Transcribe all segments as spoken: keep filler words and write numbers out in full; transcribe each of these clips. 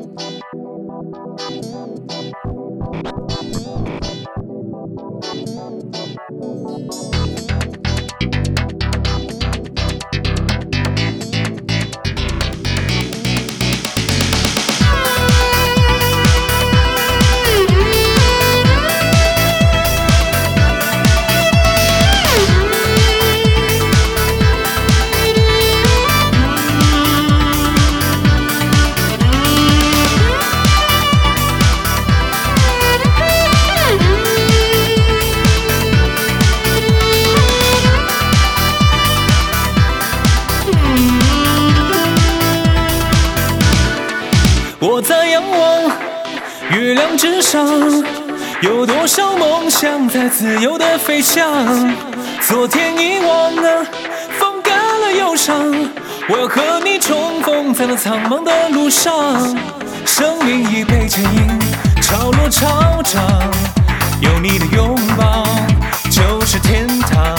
我在仰望月亮之上，有多少梦想在自由地飞翔。昨天遗忘了，风干了忧伤，我要和你重逢在那苍茫的路上。生命已被牵引，潮落潮涨，有你的拥抱就是天堂。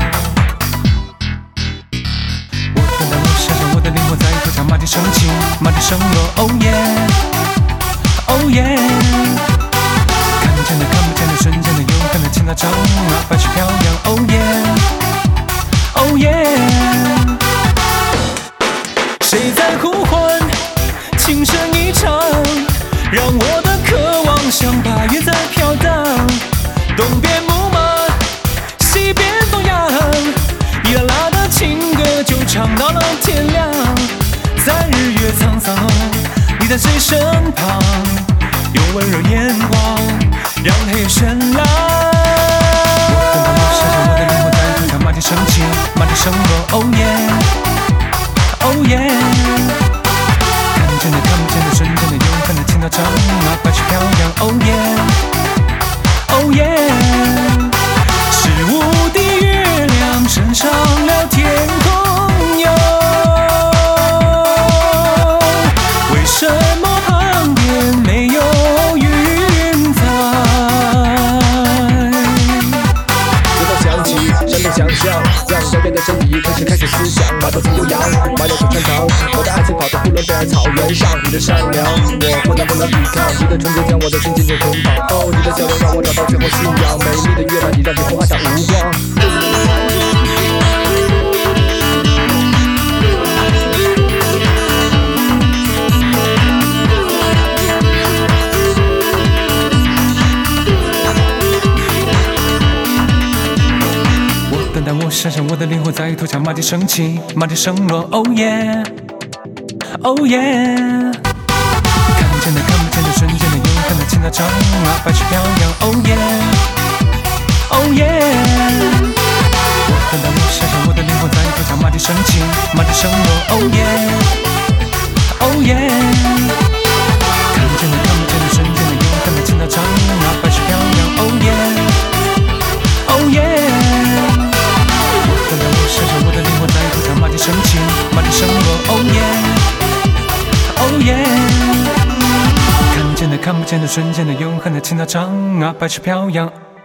我等待我想象我的灵魂在头上马蹄声起，马蹄声落 Oh yeah Oh yeah， 看见的看不见的瞬间的永恒的千岛长啊，白雪飘扬 Oh yeah Oh yeah， 谁在呼唤轻声一唱，让我的渴望像八月在飘荡。东边木马西边东洋，一啦啦的情歌就唱到了天亮。在日月沧桑，你在谁身旁，用温柔眼光让黑夜绚烂。我等到我想象我的灵魂在头上马蹄声起，马蹄声落 Oh yeah Oh yeah， 看见的看不见的瞬间的永恒的千岛长啊，白雪飘扬 Oh yeah Oh yeah， 是无敌月亮升上了天空哟。为什么旁边没有云彩？ 直到响起闪动想象，让遥远的身体开始开始思想。马头从悠扬，马头从穿肠，我的爱情跑在呼伦贝尔草原上。你的善良，我不能不能抵抗，你的纯洁将我的心紧紧捆绑。哦，你的笑容让我找到最后信仰。美丽的月亮，你让天空暗淡无光。 但我想象我的灵魂在头上马蹄声起，马蹄声落 Oh yeah Oh yeah， 看见的看不见的瞬间的永恒的千岛长啊，白雪飘扬 Oh yeah Oh yeah， 我等待我想象我的灵魂在头上马蹄声起，马蹄声落 Oh yeah Oh yeah， 看见的看不见的瞬间的永恒的千岛长啊，白雪飘扬 Oh yeah Oh yeah，等待我想象我的灵魂在头上马蹄声起，马蹄声落 Oh yeah Oh yeah， 看见的看不见的瞬间的永恒的千岛长啊，白雪飘扬